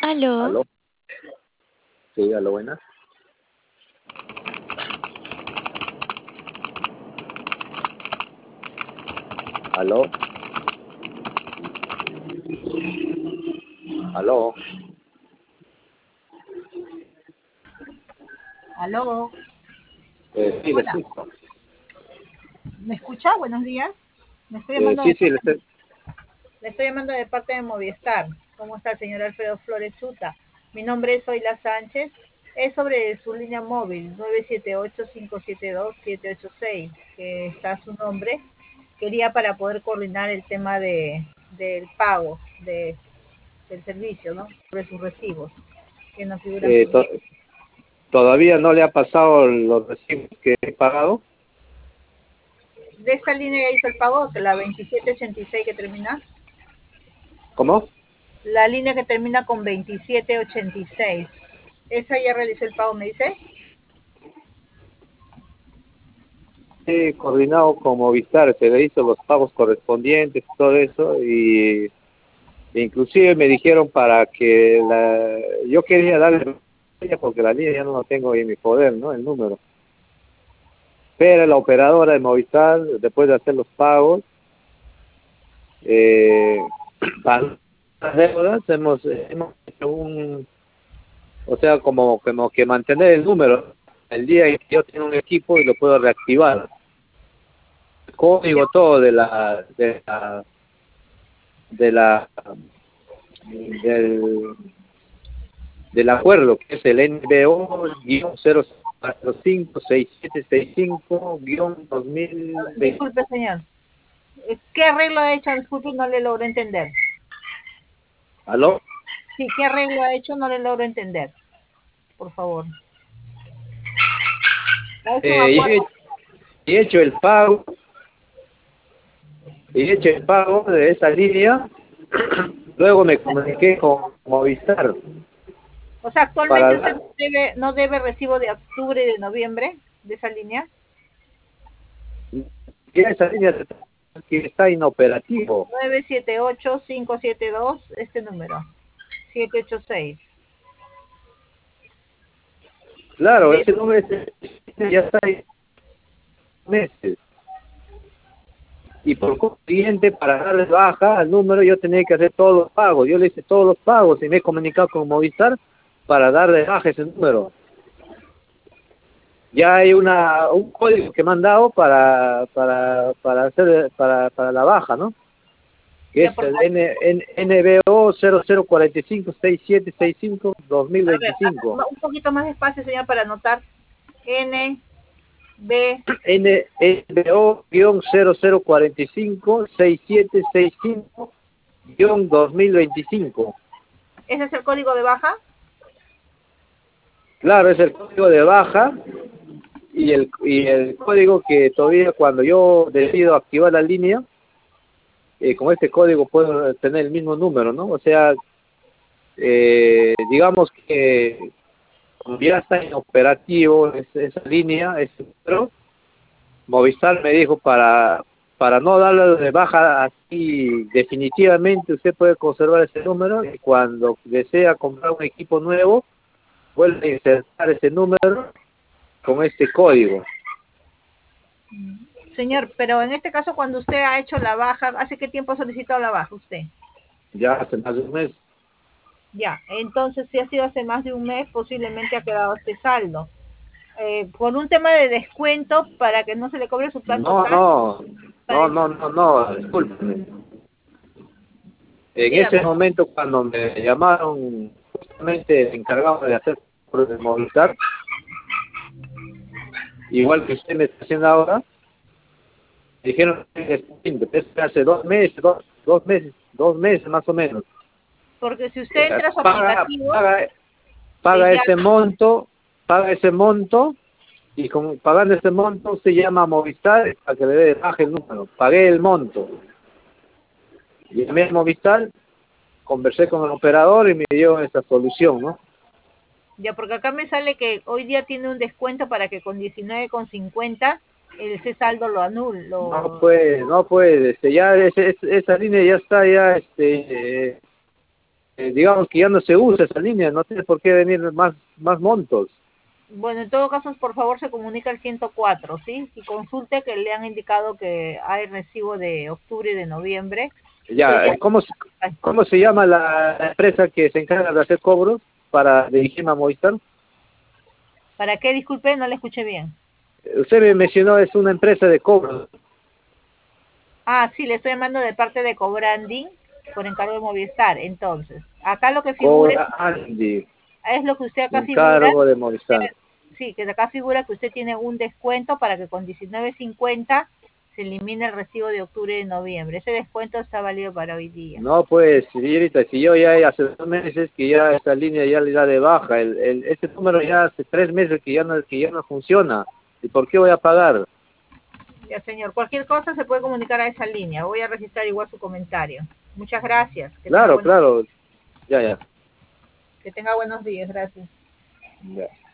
Aló, ¿Aló? Sí, aló, buenas. ¿Aló? ¿Aló? Aló, Sí, le hola, escucho. ¿me escucha? Buenos días. Me estoy llamando Sí, de sí, parte, le estoy llamando de parte de Movistar. ¿Cómo está el señor Alfredo Flores Chuta? Mi nombre es Zoila Sánchez. Es sobre su línea móvil 978-572-786, que está su nombre. Quería para poder coordinar el tema del pago del servicio, ¿no? Sobre sus recibos, que no figuran eh, to- pendientes. todavía no le ha pasado los recibos que he pagado. De esta línea ya hizo el pago, que la 2786 que termina. ¿Cómo? La línea que termina con 2786. ¿Esa ya realizó el pago, me dice? He coordinado con Movistar, se le hizo los pagos correspondientes, todo eso, y inclusive me dijeron para que yo quería darle porque la línea ya no la tengo en mi poder, ¿no? El número. Pero la operadora de Movistar, después de hacer los pagos, eh, para las deudas hemos hecho o sea, como que mantener el número el día en que yo tengo un equipo y lo puedo reactivar. El Ya, código todo de la del, del acuerdo, que es el NBO-005-6765-2020. disculpe, señor. ¿Qué arreglo ha hecho? Disculpe, no le logro entender. ¿Aló? Sí, ¿qué arreglo ha hecho? No le logro entender, por favor. ¿Ha hecho un Yo acuerdo? he hecho el pago, de esa línea. Luego me comuniqué con Movistar O sea, actualmente usted para no debe recibo de octubre y de noviembre de esa línea. ya esa línea que está inoperativo. 978-572, este número. 786. Claro, De, ese número ya está ahí meses. Y por consiguiente, para darle baja al número, yo tenía que hacer todos los pagos. Yo le hice todos los pagos y me he comunicado con Movistar para darle baja ese número. Ya hay un código que me han dado para la baja, ¿no? Que ya es por el NBO 0045-6765-2025. un poquito más despacio, señor, para anotar. N, B, NBO-045-6765-2025. ¿ese es el código de baja? Claro, es el código de baja y el código que todavía cuando yo decido activar la línea, con este código puedo tener el mismo número, ¿no? O sea, digamos que como ya está en operativo esa línea, ese número, Movistar me dijo para no darle de baja así definitivamente, usted puede conservar ese número y cuando desea comprar un equipo nuevo, vuelve a insertar ese número con este código. Señor, pero en este caso, cuando usted ha hecho la baja, ¿hace qué tiempo ha solicitado la baja usted? Ya hace más de un mes. Ya, entonces si ha sido hace más de un mes, posiblemente ha quedado este saldo. Por un tema de descuento, para que no se le cobre su plan No, total, no, para no, el, no, no, no, discúlpeme. En ese dígame, momento cuando me llamaron justamente el encargado de hacer de Movistar, igual que usted me está haciendo ahora, dijeron que es hace 2 meses, dos meses más o menos. porque si usted entra a su Paga, aplicativo, paga, paga ya, ese monto, y pagando ese monto usted llama a Movistar para que le dé baje el número. Pagué el monto. Llamé a Movistar, conversé con el operador y me dio esa solución, ¿no? ya, porque acá me sale que hoy día tiene un descuento para que con 19,50 ese saldo lo anule, No puede, ya esa línea ya está, ya, digamos que ya no se usa esa línea, no tiene por qué venir más montos. Bueno, en todo caso, por favor, se comunica al 104, ¿sí? Y consulte que le han indicado que hay recibo de octubre y de noviembre. Usted Ya, ya... ¿cómo se llama la empresa que se encarga de hacer cobros para dirigirme a Movistar? ¿Para qué? Disculpe, no le escuché bien. Usted me mencionó, es una empresa de cobros. Ah, sí, le estoy llamando de parte de Cobranding por encargo de Movistar. Entonces, acá lo que figura Cobra Andy, es lo que usted acá figura. encargo de Movistar. Sí, que acá figura que usted tiene un descuento para que con 19.50 se elimine el recibo de octubre y de noviembre. Ese descuento está válido para hoy día. No, pues, señorita, si yo ya hace 2 meses que ya esta línea ya le da de baja, este número ya hace 3 meses que ya no funciona. ¿Y por qué voy a pagar? Ya, señor. Cualquier cosa se puede comunicar a esa línea. Voy a registrar igual su comentario. Muchas gracias. Claro, claro, ya, ya. Que tenga buenos días. Gracias. Ya.